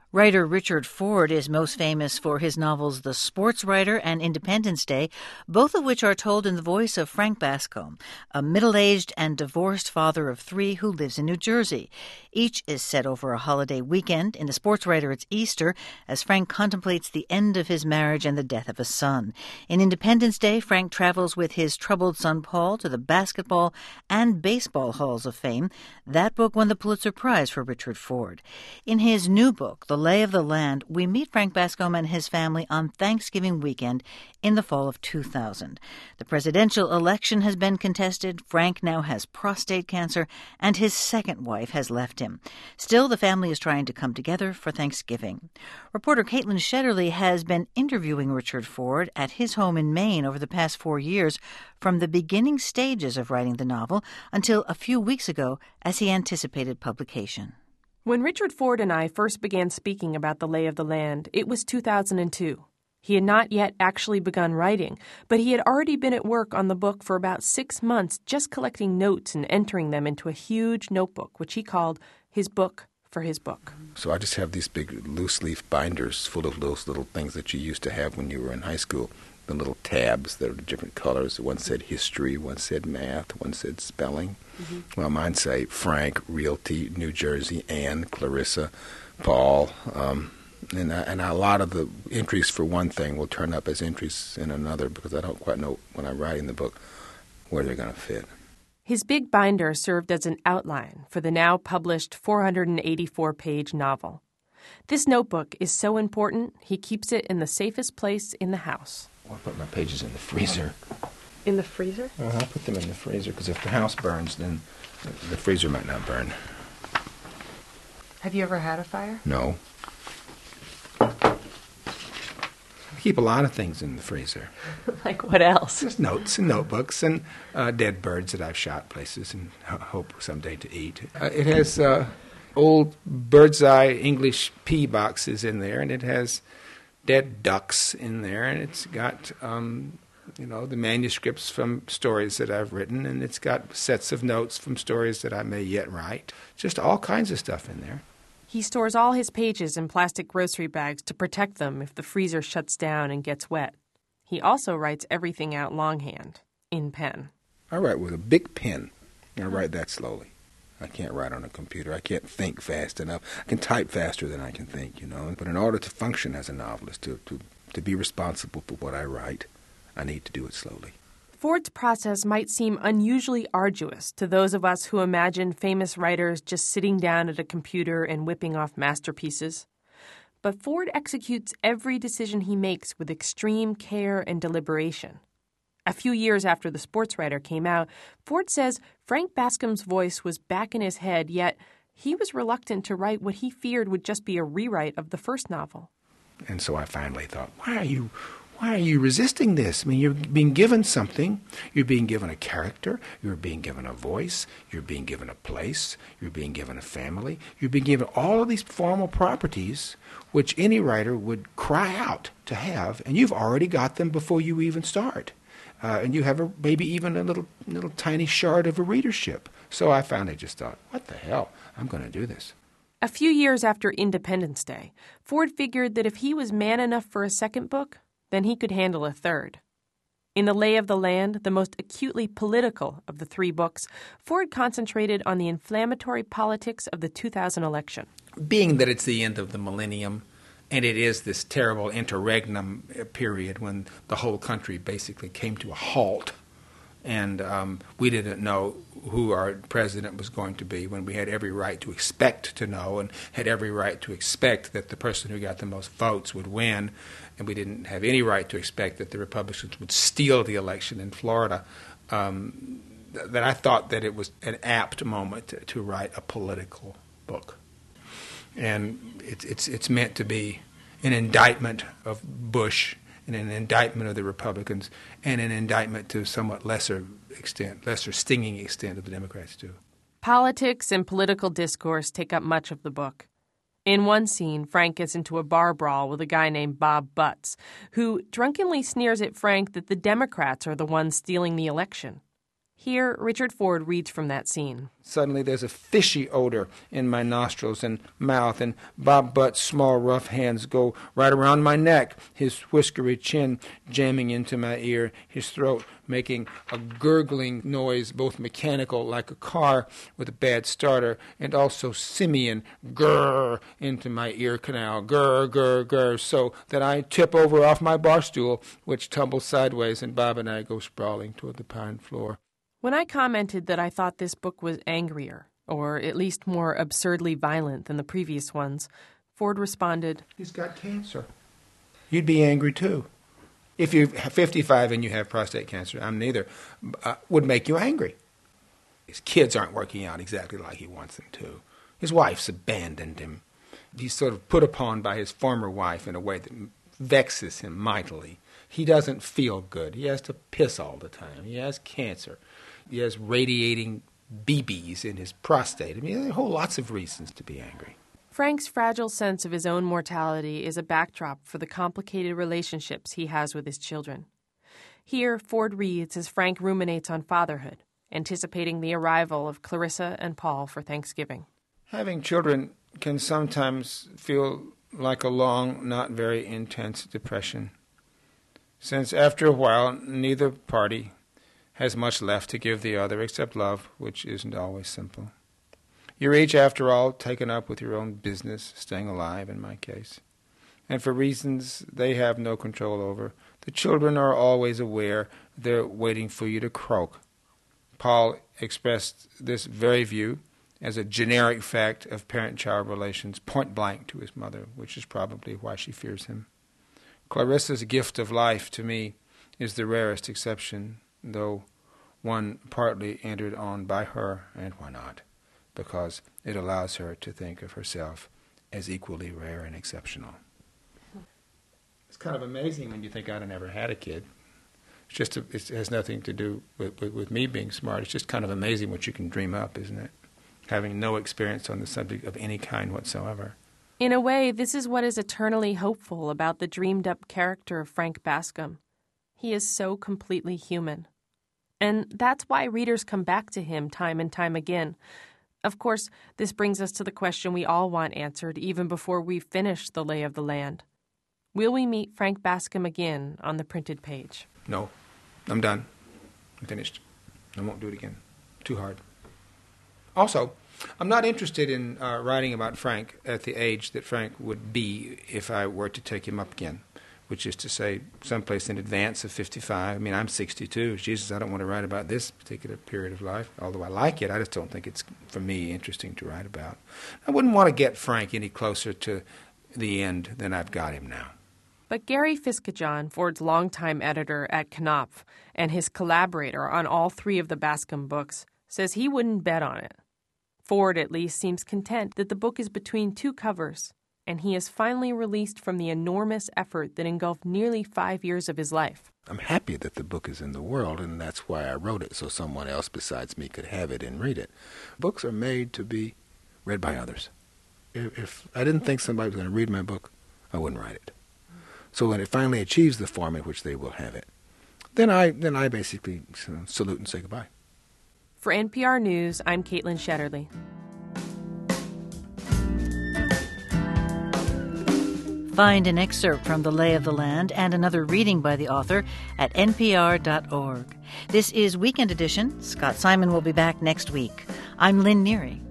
Writer Richard Ford is most famous for his novels The Sports Writer and Independence Day, both of which are told in the voice of Frank Bascombe, a middle-aged and divorced father of three who lives in New Jersey. Each is set over a holiday weekend. In The Sports Writer, it's Easter, as Frank contemplates the end of his marriage and the death of a son. In Independence Day, Frank travels with his troubled son Paul to the basketball and baseball halls of fame. That book won the Pulitzer Prize for Richard Ford. In his new book, The Lay of the Land, we meet Frank Bascombe and his family on Thanksgiving weekend in the fall of 2000. The presidential election has been contested. Frank now has prostate cancer, and his second wife has left him. Still, the family is trying to come together for Thanksgiving. Reporter Caitlin Shetterly has been interviewing Richard Ford at his home in Maine over the past 4 years, from the beginning stages of writing the novel until a few weeks ago as he anticipated publication. When Richard Ford and I first began speaking about The Lay of the Land, it was 2002. He had not yet actually begun writing, but he had already been at work on the book for about 6 months, just collecting notes and entering them into a huge notebook, which he called his book for his book. So I just have these big loose-leaf binders full of those little things that you used to have when you were in high school, the little tabs that are different colors. One said history, one said math, one said spelling. Mm-hmm. Well, mine say Frank, Realty, New Jersey, Anne, Clarissa, Paul. And a lot of the entries for one thing will turn up as entries in another because I don't quite know when I'm writing the book where they're going to fit. His big binder served as an outline for the now published 484-page novel. This notebook is so important, he keeps it in the safest place in the house. Well, I put my pages in the freezer. In the freezer? I put them in the freezer because if the house burns, then the freezer might not burn. Have you ever had a fire? No. I keep a lot of things in the freezer. Like what else? Just notes and notebooks and dead birds that I've shot places and hope someday to eat. It has old bird's eye English pea boxes in there, and it has dead ducks in there, and it's got the manuscripts from stories that I've written, and it's got sets of notes from stories that I may yet write. Just all kinds of stuff in there. He stores all his pages in plastic grocery bags to protect them if the freezer shuts down and gets wet. He also writes everything out longhand, in pen. I write with a big pen. I write that slowly. I can't write on a computer. I can't think fast enough. I can type faster than I can think, But in order to function as a novelist, to be responsible for what I write, I need to do it slowly. Ford's process might seem unusually arduous to those of us who imagine famous writers just sitting down at a computer and whipping off masterpieces. But Ford executes every decision he makes with extreme care and deliberation. A few years after The Sports Writer came out, Ford says Frank Bascombe's voice was back in his head, yet he was reluctant to write what he feared would just be a rewrite of the first novel. And so I finally thought, why are you resisting this? I mean, you're being given something. You're being given a character. You're being given a voice. You're being given a place. You're being given a family. You're being given all of these formal properties which any writer would cry out to have, and you've already got them before you even start. And you have maybe even a little tiny shard of a readership. So I finally just thought, what the hell? I'm going to do this. A few years after Independence Day, Ford figured that if he was man enough for a second book, then he could handle a third. In The Lay of the Land, the most acutely political of the three books, Ford concentrated on the inflammatory politics of the 2000 election. Being that it's the end of the millennium, and it is this terrible interregnum period when the whole country basically came to a halt, and we didn't know who our president was going to be, when we had every right to expect to know and had every right to expect that the person who got the most votes would win, and we didn't have any right to expect that the Republicans would steal the election in Florida, that I thought that it was an apt moment to write a political book. And it's meant to be an indictment of Bush and an indictment of the Republicans and an indictment to somewhat lesser stinging extent of the Democrats too. Politics and political discourse take up much of the book. In one scene, Frank gets into a bar brawl with a guy named Bob Butts, who drunkenly sneers at Frank that the Democrats are the ones stealing the election. Here, Richard Ford reads from that scene. Suddenly there's a fishy odor in my nostrils and mouth, and Bob Butt's small rough hands go right around my neck, his whiskery chin jamming into my ear, his throat making a gurgling noise, both mechanical like a car with a bad starter, and also simian grrr into my ear canal, grrr, grrr, grrr, so that I tip over off my bar stool, which tumbles sideways, and Bob and I go sprawling toward the pine floor. When I commented that I thought this book was angrier, or at least more absurdly violent than the previous ones, Ford responded, "He's got cancer. You'd be angry too. If you're 55 and you have prostate cancer, I'm neither, would make you angry. His kids aren't working out exactly like he wants them to. His wife's abandoned him. He's sort of put upon by his former wife in a way that vexes him mightily. He doesn't feel good. He has to piss all the time. He has cancer. He has radiating BBs in his prostate. I mean, there are lots of reasons to be angry." Frank's fragile sense of his own mortality is a backdrop for the complicated relationships he has with his children. Here, Ford reads as Frank ruminates on fatherhood, anticipating the arrival of Clarissa and Paul for Thanksgiving. Having children can sometimes feel like a long, not very intense depression, since after a while neither party has much left to give the other except love, which isn't always simple. You're each, after all, taken up with your own business, staying alive in my case. And for reasons they have no control over, the children are always aware they're waiting for you to croak. Paul expressed this very view as a generic fact of parent-child relations, point blank to his mother, which is probably why she fears him. Clarissa's gift of life, to me, is the rarest exception, though one partly entered on by her, and why not? Because it allows her to think of herself as equally rare and exceptional. It's kind of amazing when you think I'd never had a kid. It has nothing to do with me being smart. It's just kind of amazing what you can dream up, isn't it? Having no experience on the subject of any kind whatsoever. In a way, this is what is eternally hopeful about the dreamed-up character of Frank Bascom. He is so completely human. And that's why readers come back to him time and time again. Of course, this brings us to the question we all want answered even before we've finished The Lay of the Land. Will we meet Frank Bascom again on the printed page? No. I'm done. I'm finished. I won't do it again. Too hard. Also, I'm not interested in writing about Frank at the age that Frank would be if I were to take him up again, which is to say someplace in advance of 55. I mean, I'm 62. Jesus, I don't want to write about this particular period of life, although I like it. I just don't think it's, for me, interesting to write about. I wouldn't want to get Frank any closer to the end than I've got him now. But Gary Fisketjon, Ford's longtime editor at Knopf and his collaborator on all three of the Bascom books, says he wouldn't bet on it. Ford, at least, seems content that the book is between two covers, and he is finally released from the enormous effort that engulfed nearly 5 years of his life. I'm happy that the book is in the world, and that's why I wrote it, so someone else besides me could have it and read it. Books are made to be read by others. If I didn't think somebody was going to read my book, I wouldn't write it. So when it finally achieves the form in which they will have it, then I basically salute and say goodbye. For NPR News, I'm Caitlin Shetterly. Find an excerpt from The Lay of the Land and another reading by the author at npr.org. This is Weekend Edition. Scott Simon will be back next week. I'm Lynn Neary.